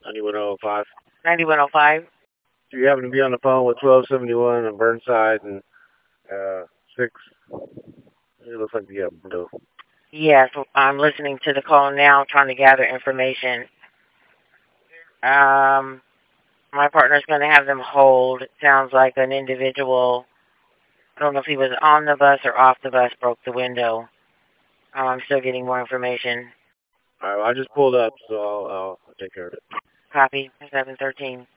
9105. 9105. Do you happen to be on the phone with 1271 on Burnside and 6? It looks like you have window. Yes, I'm listening to the call now, trying to gather information. My partner's going to have them hold. It sounds like an individual, I don't know if he was on the bus or off the bus, broke the window. I'm still getting more information. All right, well, I just pulled up, so I'll take care of it. Copy, 713.